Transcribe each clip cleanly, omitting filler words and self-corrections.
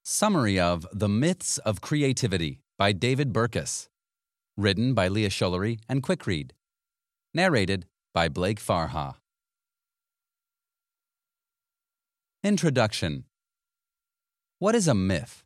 Summary of The Myths of Creativity by David Burkus. Written by Leah Schullery and Quickread. Narrated by Blake Farha. Introduction. What is a myth?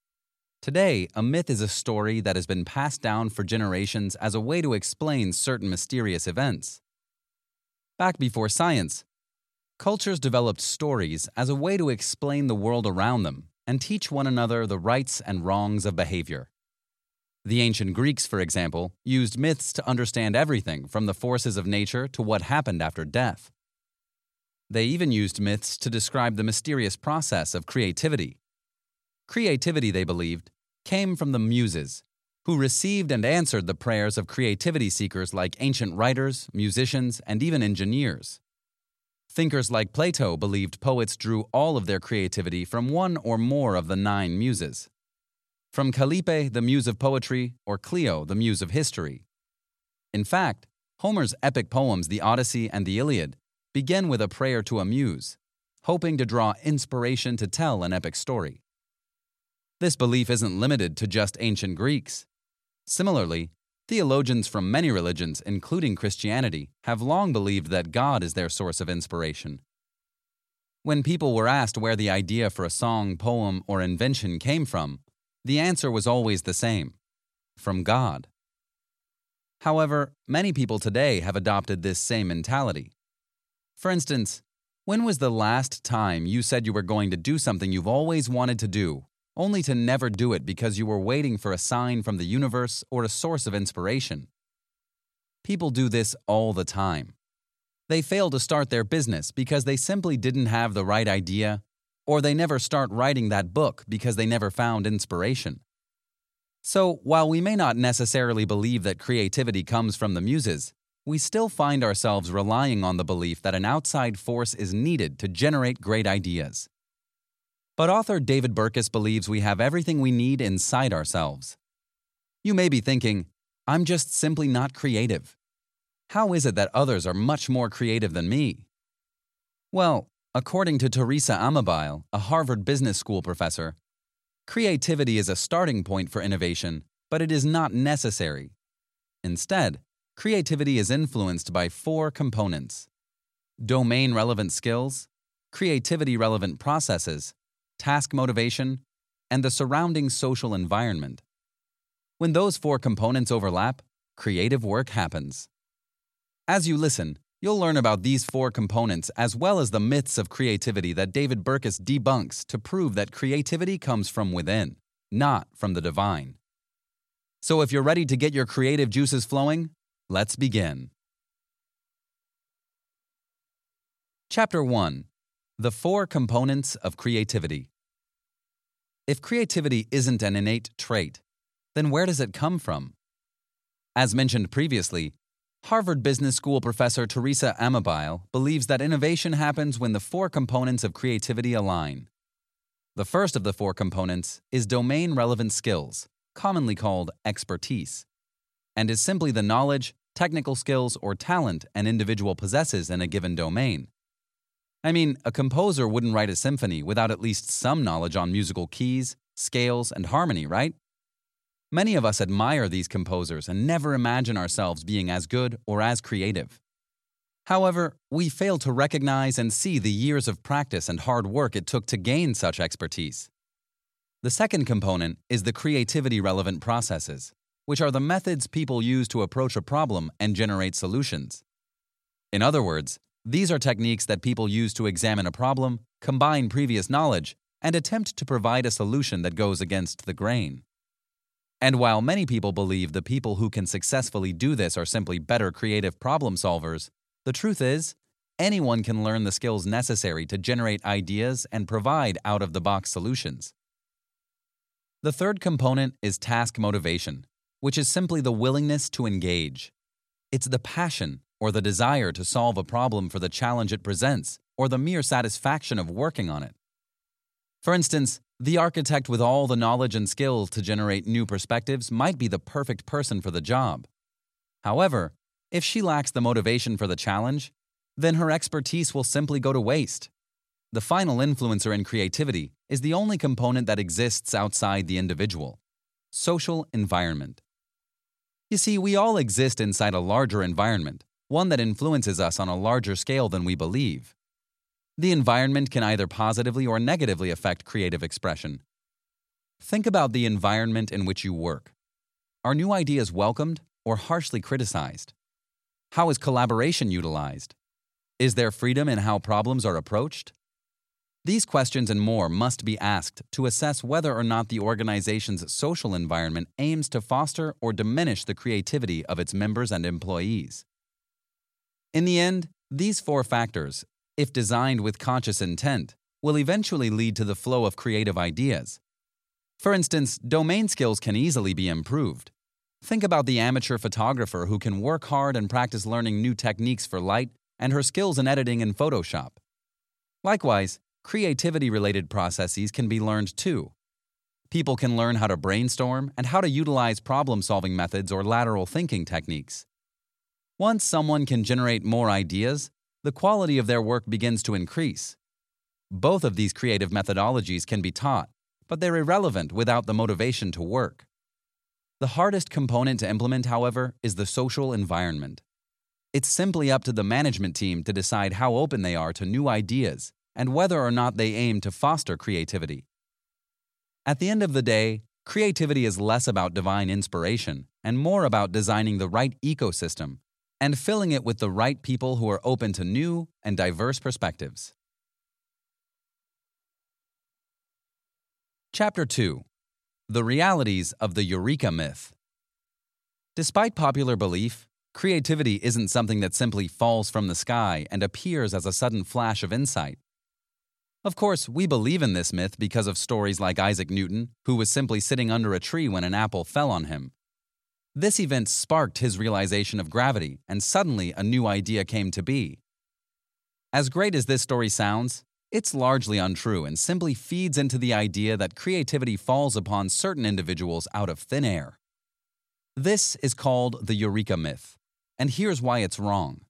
Today, a myth is a story that has been passed down for generations as a way to explain certain mysterious events. Back before science, cultures developed stories as a way to explain the world around them and teach one another the rights and wrongs of behavior. The ancient Greeks, for example, used myths to understand everything from the forces of nature to what happened after death. They even used myths to describe the mysterious process of creativity. Creativity, they believed, came from the Muses, who received and answered the prayers of creativity seekers like ancient writers, musicians, and even engineers. Thinkers like Plato believed poets drew all of their creativity from one or more of the 9 muses. From Calliope, the muse of poetry, or Clio, the muse of history. In fact, Homer's epic poems, the Odyssey and the Iliad, begin with a prayer to a muse, hoping to draw inspiration to tell an epic story. This belief isn't limited to just ancient Greeks. Similarly, theologians from many religions, including Christianity, have long believed that God is their source of inspiration. When people were asked where the idea for a song, poem, or invention came from, the answer was always the same: from God. However, many people today have adopted this same mentality. For instance, when was the last time you said you were going to do something you've always wanted to do, only to never do it because you were waiting for a sign from the universe or a source of inspiration? People do this all the time. They fail to start their business because they simply didn't have the right idea, or they never start writing that book because they never found inspiration. So, while we may not necessarily believe that creativity comes from the muses, we still find ourselves relying on the belief that an outside force is needed to generate great ideas. But author David Burkus believes we have everything we need inside ourselves. You may be thinking, I'm just simply not creative. How is it that others are much more creative than me? Well, according to Teresa Amabile, a Harvard Business School professor, creativity is a starting point for innovation, but it is not necessary. Instead, creativity is influenced by 4 components: domain-relevant skills, creativity-relevant processes, task motivation, and the surrounding social environment. When those 4 components overlap, creative work happens. As you listen, you'll learn about these 4 components as well as the myths of creativity that David Burkus debunks to prove that creativity comes from within, not from the divine. So if you're ready to get your creative juices flowing, let's begin. Chapter 1. The 4 components of creativity. If creativity isn't an innate trait, then where does it come from? As mentioned previously, Harvard Business School professor Teresa Amabile believes that innovation happens when the 4 components of creativity align. The first of the 4 components is domain-relevant skills, commonly called expertise, and is simply the knowledge, technical skills, or talent an individual possesses in a given domain. I mean, a composer wouldn't write a symphony without at least some knowledge on musical keys, scales, and harmony, right? Many of us admire these composers and never imagine ourselves being as good or as creative. However, we fail to recognize and see the years of practice and hard work it took to gain such expertise. The second component is the creativity-relevant processes, which are the methods people use to approach a problem and generate solutions. In other words, these are techniques that people use to examine a problem, combine previous knowledge, and attempt to provide a solution that goes against the grain. And while many people believe the people who can successfully do this are simply better creative problem solvers, the truth is, anyone can learn the skills necessary to generate ideas and provide out-of-the-box solutions. The third component is task motivation, which is simply the willingness to engage. It's the passion or the desire to solve a problem for the challenge it presents, or the mere satisfaction of working on it. For instance, the architect with all the knowledge and skills to generate new perspectives might be the perfect person for the job. However, if she lacks the motivation for the challenge, then her expertise will simply go to waste. the final influencer in creativity is the only component that exists outside the individual: social environment. You see, we all exist inside a larger environment, one that influences us on a larger scale than we believe. The environment can either positively or negatively affect creative expression. Think about the environment in which you work. Are new ideas welcomed or harshly criticized? How is collaboration utilized? Is there freedom in how problems are approached? These questions and more must be asked to assess whether or not the organization's social environment aims to foster or diminish the creativity of its members and employees. In the end, these 4 factors, if designed with conscious intent, will eventually lead to the flow of creative ideas. For instance, domain skills can easily be improved. Think about the amateur photographer who can work hard and practice learning new techniques for light and her skills in editing in Photoshop. Likewise, creativity-related processes can be learned too. People can learn how to brainstorm and how to utilize problem-solving methods or lateral thinking techniques. Once someone can generate more ideas, the quality of their work begins to increase. Both of these creative methodologies can be taught, but they're irrelevant without the motivation to work. The hardest component to implement, however, is the social environment. It's simply up to the management team to decide how open they are to new ideas and whether or not they aim to foster creativity. At the end of the day, creativity is less about divine inspiration and more about designing the right ecosystem and filling it with the right people who are open to new and diverse perspectives. Chapter 2. The Realities of the Eureka Myth. Despite popular belief, creativity isn't something that simply falls from the sky and appears as a sudden flash of insight. Of course, we believe in this myth because of stories like Isaac Newton, who was simply sitting under a tree when an apple fell on him. This event sparked his realization of gravity, and suddenly a new idea came to be. As great as this story sounds, it's largely untrue and simply feeds into the idea that creativity falls upon certain individuals out of thin air. This is called the Eureka Myth, and here's why it's wrong.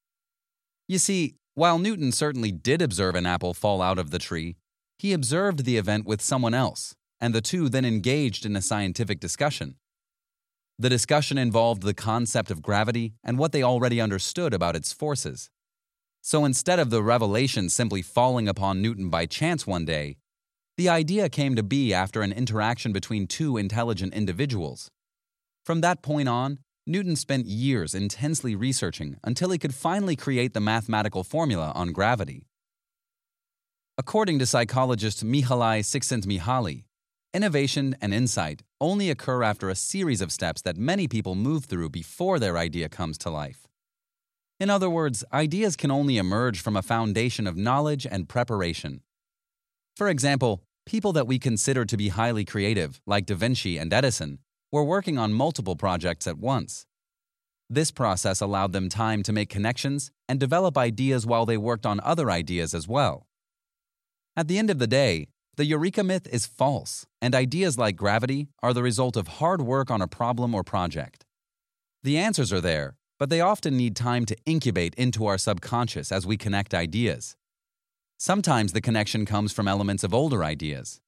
You see, while Newton certainly did observe an apple fall out of the tree, he observed the event with someone else, and the two then engaged in a scientific discussion. The discussion involved the concept of gravity and what they already understood about its forces. So instead of the revelation simply falling upon Newton by chance one day, the idea came to be after an interaction between 2 intelligent individuals. From that point on, Newton spent years intensely researching until he could finally create the mathematical formula on gravity. According to psychologist Mihaly Csikszentmihalyi, innovation and insight only occur after a series of steps that many people move through before their idea comes to life. In other words, ideas can only emerge from a foundation of knowledge and preparation. For example, people that we consider to be highly creative, like Da Vinci and Edison, were working on multiple projects at once. This process allowed them time to make connections and develop ideas while they worked on other ideas as well. At the end of the day, the Eureka Myth is false, and ideas like gravity are the result of hard work on a problem or project. The answers are there, but they often need time to incubate into our subconscious as we connect ideas. Sometimes the connection comes from elements of older ideas.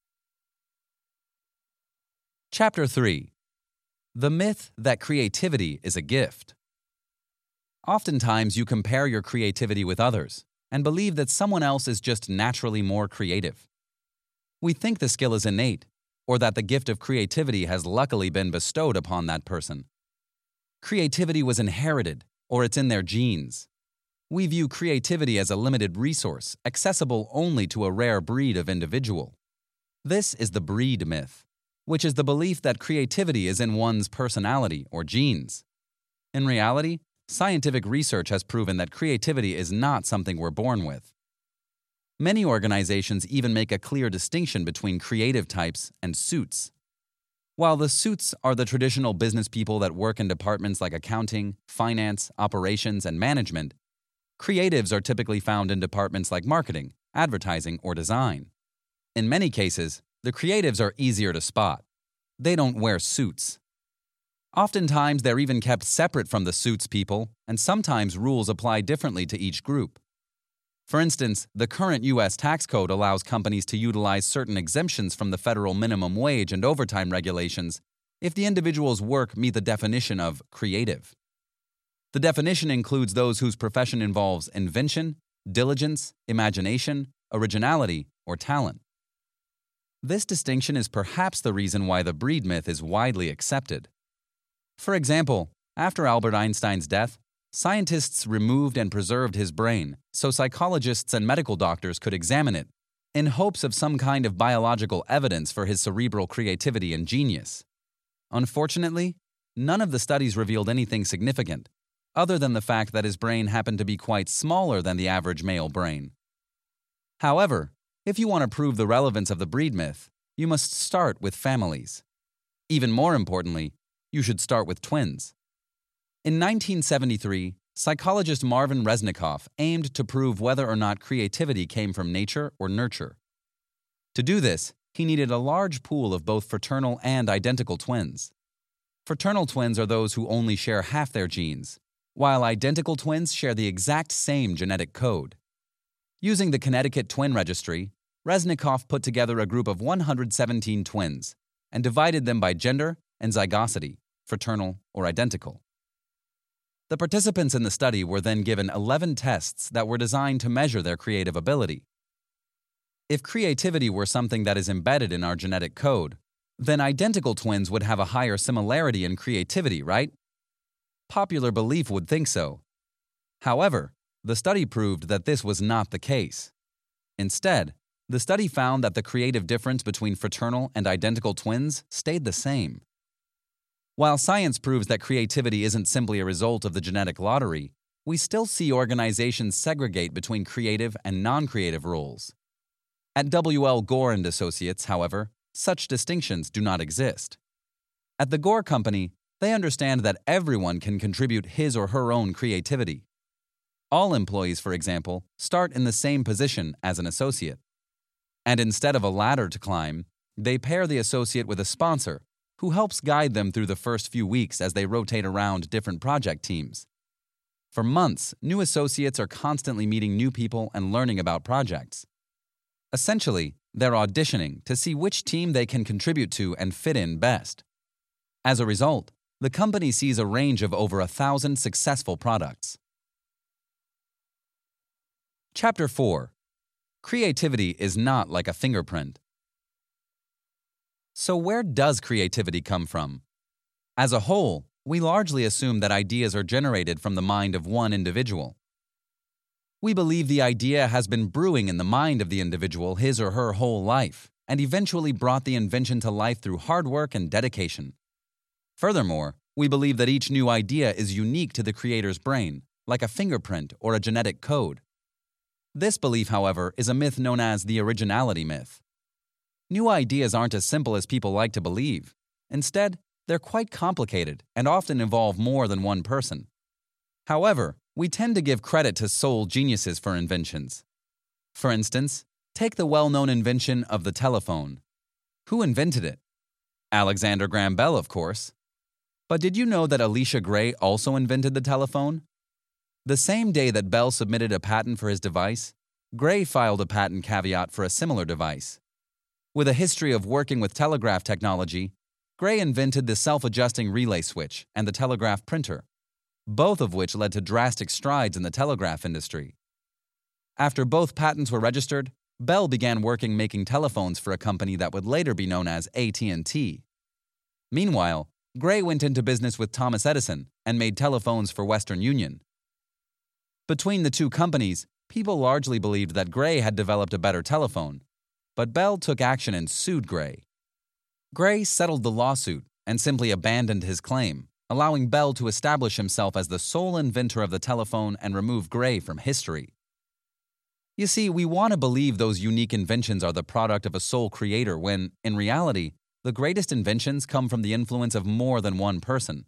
Chapter 3. The Myth that Creativity is a Gift. Oftentimes you compare your creativity with others and believe that someone else is just naturally more creative. We think the skill is innate, or that the gift of creativity has luckily been bestowed upon that person. Creativity was inherited, or it's in their genes. We view creativity as a limited resource, accessible only to a rare breed of individual. This is the breed myth, which is the belief that creativity is in one's personality or genes. In reality, scientific research has proven that creativity is not something we're born with. Many organizations even make a clear distinction between creative types and suits. While the suits are the traditional business people that work in departments like accounting, finance, operations, and management, creatives are typically found in departments like marketing, advertising, or design. In many cases, the creatives are easier to spot. They don't wear suits. Oftentimes, they're even kept separate from the suits people, and sometimes rules apply differently to each group. For instance, the current U.S. tax code allows companies to utilize certain exemptions from the federal minimum wage and overtime regulations if the individual's work meet the definition of creative. The definition includes those whose profession involves invention, diligence, imagination, originality, or talent. This distinction is perhaps the reason why the breed myth is widely accepted. For example, after Albert Einstein's death, scientists removed and preserved his brain so psychologists and medical doctors could examine it in hopes of some kind of biological evidence for his cerebral creativity and genius. Unfortunately, none of the studies revealed anything significant, other than the fact that his brain happened to be quite smaller than the average male brain. However, if you want to prove the relevance of the breed myth, you must start with families. Even more importantly, you should start with twins. In 1973, psychologist Marvin Resnikoff aimed to prove whether or not creativity came from nature or nurture. To do this, he needed a large pool of both fraternal and identical twins. Fraternal twins are those who only share half their genes, while identical twins share the exact same genetic code. Using the Connecticut Twin Registry, Resnikoff put together a group of 117 twins and divided them by gender and zygosity, fraternal or identical. The participants in the study were then given 11 tests that were designed to measure their creative ability. If creativity were something that is embedded in our genetic code, then identical twins would have a higher similarity in creativity, right? Popular belief would think so. However, the study proved that this was not the case. Instead, the study found that the creative difference between fraternal and identical twins stayed the same. While science proves that creativity isn't simply a result of the genetic lottery, we still see organizations segregate between creative and non-creative roles. At W.L. Gore & Associates, however, such distinctions do not exist. At the Gore Company, they understand that everyone can contribute his or her own creativity. All employees, for example, start in the same position as an associate. And instead of a ladder to climb, they pair the associate with a sponsor who helps guide them through the first few weeks as they rotate around different project teams. For months, new associates are constantly meeting new people and learning about projects. Essentially, they're auditioning to see which team they can contribute to and fit in best. As a result, the company sees a range of over 1,000 successful products. Chapter 4. Creativity is not like a fingerprint. So where does creativity come from? As a whole, we largely assume that ideas are generated from the mind of one individual. We believe the idea has been brewing in the mind of the individual his or her whole life, and eventually brought the invention to life through hard work and dedication. Furthermore, we believe that each new idea is unique to the creator's brain, like a fingerprint or a genetic code. This belief, however, is a myth known as the originality myth. New ideas aren't as simple as people like to believe. Instead, they're quite complicated and often involve more than one person. However, we tend to give credit to sole geniuses for inventions. For instance, take the well-known invention of the telephone. Who invented it? Alexander Graham Bell, of course. But did you know that Elisha Gray also invented the telephone? The same day that Bell submitted a patent for his device, Gray filed a patent caveat for a similar device. With a history of working with telegraph technology, Gray invented the self-adjusting relay switch and the telegraph printer, both of which led to drastic strides in the telegraph industry. After both patents were registered, Bell began working making telephones for a company that would later be known as AT&T. Meanwhile, Gray went into business with Thomas Edison and made telephones for Western Union. Between the two companies, people largely believed that Gray had developed a better telephone, but Bell took action and sued Gray. Gray settled the lawsuit and simply abandoned his claim, allowing Bell to establish himself as the sole inventor of the telephone and remove Gray from history. You see, we want to believe those unique inventions are the product of a sole creator when, in reality, the greatest inventions come from the influence of more than one person.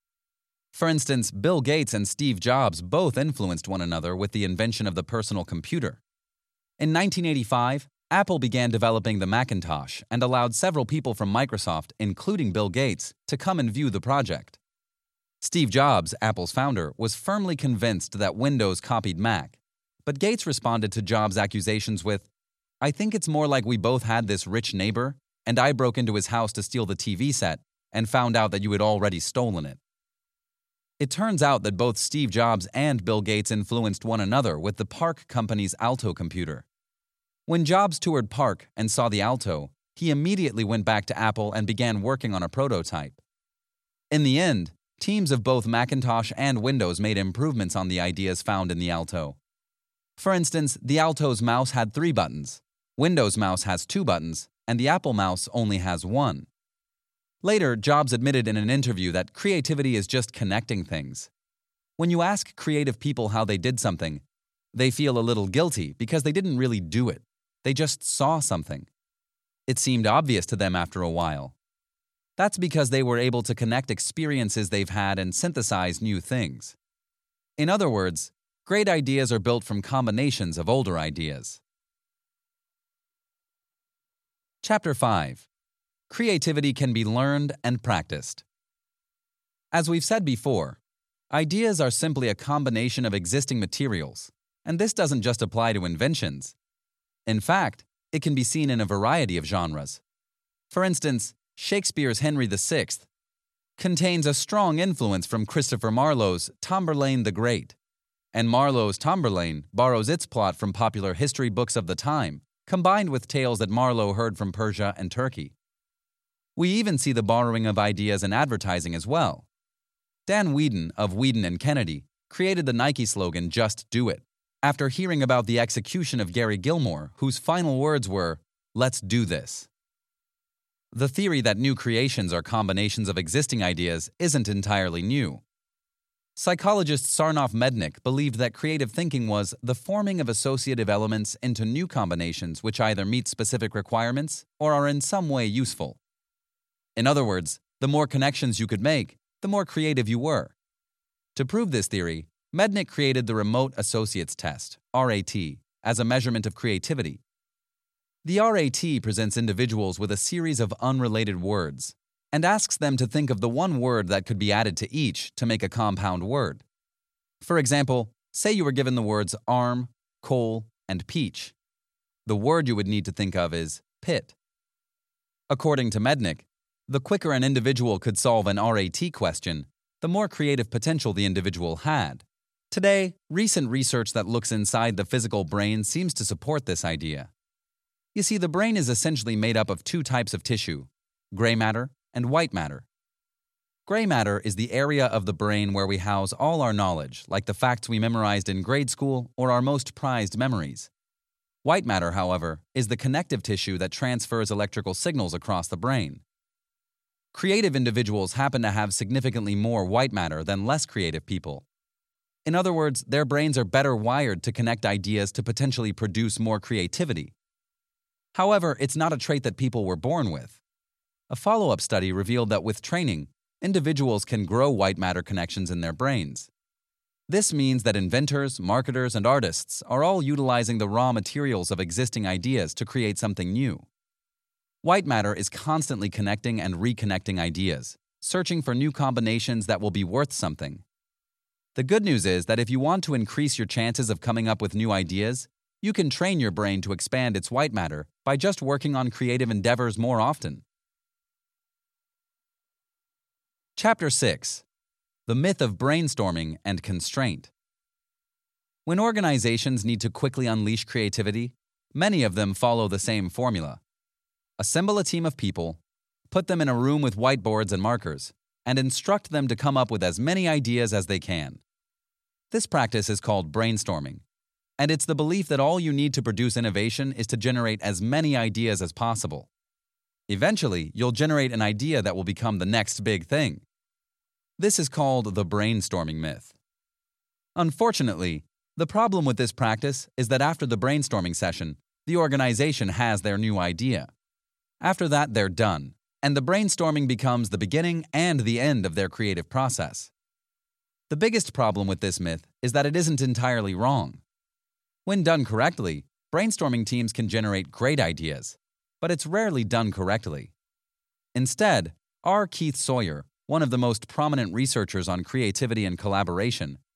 For instance, Bill Gates and Steve Jobs both influenced one another with the invention of the personal computer. In 1985, Apple began developing the Macintosh and allowed several people from Microsoft, including Bill Gates, to come and view the project. Steve Jobs, Apple's founder, was firmly convinced that Windows copied Mac, But Gates responded to Jobs' accusations with, "I think it's more like we both had this rich neighbor, and I broke into his house to steal the TV set and found out that you had already stolen it." It turns out that both Steve Jobs and Bill Gates influenced one another with the PARC company's Alto computer. When Jobs toured PARC and saw the Alto, he immediately went back to Apple and began working on a prototype. In the end, teams of both Macintosh and Windows made improvements on the ideas found in the Alto. For instance, the Alto's mouse had 3 buttons, Windows mouse has 2 buttons, and the Apple mouse only has 1. Later, Jobs admitted in an interview that creativity is just connecting things. When you ask creative people how they did something, they feel a little guilty because they didn't really do it. They just saw something. It seemed obvious to them after a while. That's because they were able to connect experiences they've had and synthesize new things. In other words, great ideas are built from combinations of older ideas. Chapter 5. Creativity can be learned and practiced. As we've said before, ideas are simply a combination of existing materials, and this doesn't just apply to inventions. In fact, it can be seen in a variety of genres. For instance, Shakespeare's Henry VI contains a strong influence from Christopher Marlowe's Tamburlaine the Great, and Marlowe's Tamburlaine borrows its plot from popular history books of the time, combined with tales that Marlowe heard from Persia and Turkey. We even see the borrowing of ideas in advertising as well. Dan Whedon of Whedon and Kennedy created the Nike slogan, "Just Do It," after hearing about the execution of Gary Gilmore, whose final words were, "Let's do this." The theory that new creations are combinations of existing ideas isn't entirely new. Psychologist Sarnoff Mednick believed that creative thinking was the forming of associative elements into new combinations which either meet specific requirements or are in some way useful. In other words, the more connections you could make, the more creative you were. To prove this theory, Mednick created the Remote Associates Test, RAT, as a measurement of creativity. The RAT presents individuals with a series of unrelated words and asks them to think of the one word that could be added to each to make a compound word. For example, say you were given the words arm, coal, and peach. The word you would need to think of is pit. According to Mednick, the quicker an individual could solve an RAT question, the more creative potential the individual had. Today, recent research that looks inside the physical brain seems to support this idea. You see, the brain is essentially made up of 2 types of tissue, gray matter and white matter. Gray matter is the area of the brain where we house all our knowledge, like the facts we memorized in grade school or our most prized memories. White matter, however, is the connective tissue that transfers electrical signals across the brain. Creative individuals happen to have significantly more white matter than less creative people. In other words, their brains are better wired to connect ideas to potentially produce more creativity. However, it's not a trait that people were born with. A follow-up study revealed that with training, individuals can grow white matter connections in their brains. This means that inventors, marketers, and artists are all utilizing the raw materials of existing ideas to create something new. White matter is constantly connecting and reconnecting ideas, searching for new combinations that will be worth something. The good news is that if you want to increase your chances of coming up with new ideas, you can train your brain to expand its white matter by just working on creative endeavors more often. Chapter 6. The Myth of Brainstorming and Constraint. When organizations need to quickly unleash creativity, many of them follow the same formula. Assemble a team of people, put them in a room with whiteboards and markers, and instruct them to come up with as many ideas as they can. This practice is called brainstorming, and it's the belief that all you need to produce innovation is to generate as many ideas as possible. Eventually, you'll generate an idea that will become the next big thing. This is called the brainstorming myth. Unfortunately, the problem with this practice is that after the brainstorming session, the organization has their new idea. After that, they're done, and the brainstorming becomes the beginning and the end of their creative process. The biggest problem with this myth is that it isn't entirely wrong. When done correctly, brainstorming teams can generate great ideas, but it's rarely done correctly. Instead, R. Keith Sawyer, one of the most prominent researchers on creativity and collaboration,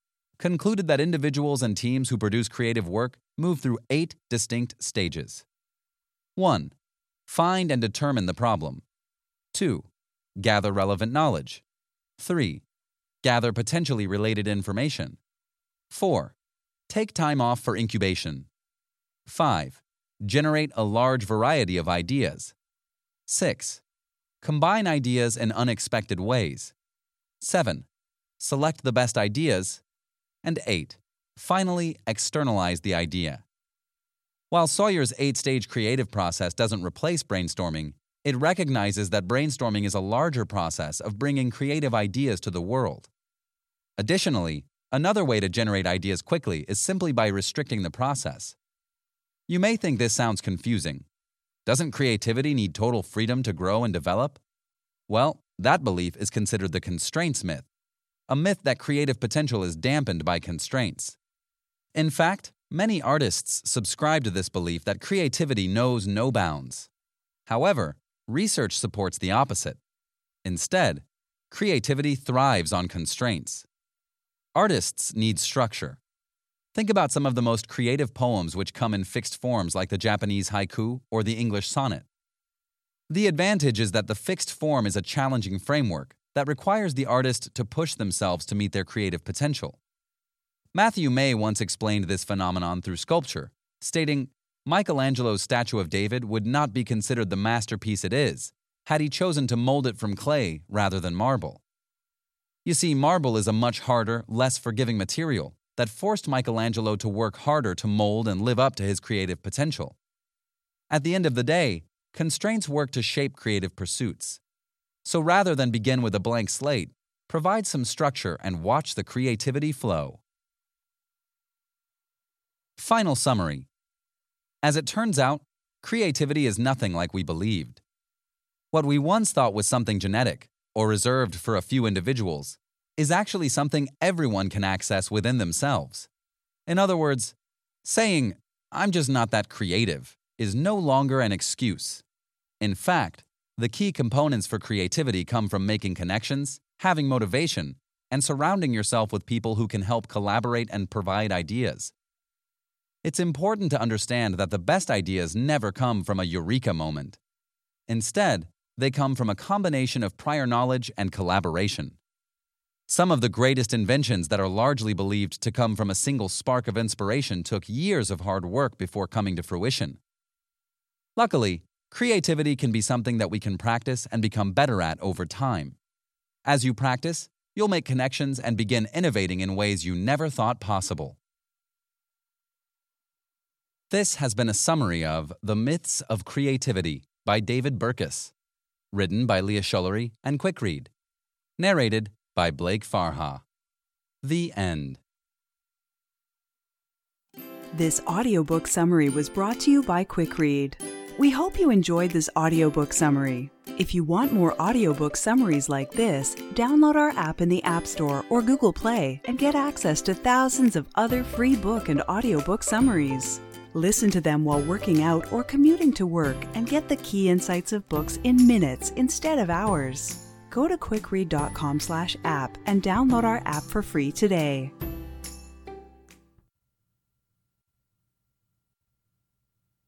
concluded that individuals and teams who produce creative work move through 8 distinct stages. 1. Find and determine the problem. 2. Gather relevant knowledge. 3. Gather potentially related information. 4. Take time off for incubation. 5. Generate a large variety of ideas. 6. Combine ideas in unexpected ways. 7. Select the best ideas. And 8. Finally, externalize the idea. While Sawyer's 8-stage creative process doesn't replace brainstorming, it recognizes that brainstorming is a larger process of bringing creative ideas to the world. Additionally, another way to generate ideas quickly is simply by restricting the process. You may think this sounds confusing. Doesn't creativity need total freedom to grow and develop? Well, that belief is considered the constraints myth, a myth that creative potential is dampened by constraints. In fact, many artists subscribe to this belief that creativity knows no bounds. However, research supports the opposite. Instead, creativity thrives on constraints. Artists need structure. Think about some of the most creative poems which come in fixed forms like the Japanese haiku or the English sonnet. The advantage is that the fixed form is a challenging framework that requires the artist to push themselves to meet their creative potential. Matthew May once explained this phenomenon through sculpture, stating, Michelangelo's statue of David would not be considered the masterpiece it is had he chosen to mold it from clay rather than marble. You see, marble is a much harder, less forgiving material that forced Michelangelo to work harder to mold and live up to his creative potential. At the end of the day, constraints work to shape creative pursuits. So rather than begin with a blank slate, provide some structure and watch the creativity flow. Final summary. As it turns out, creativity is nothing like we believed. What we once thought was something genetic or reserved for a few individuals is actually something everyone can access within themselves. In other words, saying, "I'm just not that creative," is no longer an excuse. In fact, the key components for creativity come from making connections, having motivation, and surrounding yourself with people who can help collaborate and provide ideas. It's important to understand that the best ideas never come from a eureka moment. Instead, they come from a combination of prior knowledge and collaboration. Some of the greatest inventions that are largely believed to come from a single spark of inspiration took years of hard work before coming to fruition. Luckily, creativity can be something that we can practice and become better at over time. As you practice, you'll make connections and begin innovating in ways you never thought possible. This has been a summary of The Myths of Creativity by David Burkus, written by Leah Schullery and Quick Read, narrated by Blake Farha. The end. This audiobook summary was brought to you by Quick Read. We hope you enjoyed this audiobook summary. If you want more audiobook summaries like this, download our app in the App Store or Google Play and get access to thousands of other free book and audiobook summaries. Listen to them while working out or commuting to work and get the key insights of books in minutes instead of hours. Go to quickread.com/app and download our app for free today.